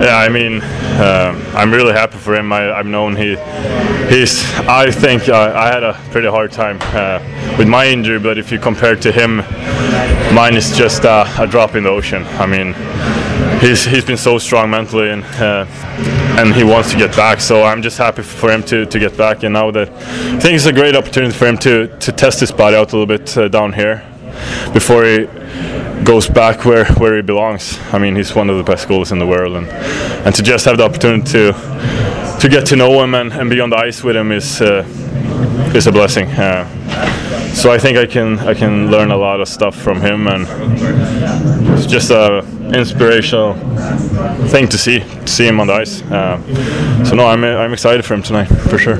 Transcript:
Yeah, I mean, I'm really happy for him. I've known I think I had a pretty hard time with my injury, but if you compare to him, mine is just a drop in the ocean. I mean, he's been so strong mentally, and he wants to get back. So I'm just happy for him to get back. And now that I think it's a great opportunity for him to test his body out a little bit down here before he goes back where he belongs. I mean, he's one of the best goalies in the world, and to just have the opportunity to get to know him and be on the ice with him is a blessing. So I think I can learn a lot of stuff from him, and it's just a inspirational thing to see him on the ice. So no, I'm excited for him tonight for sure.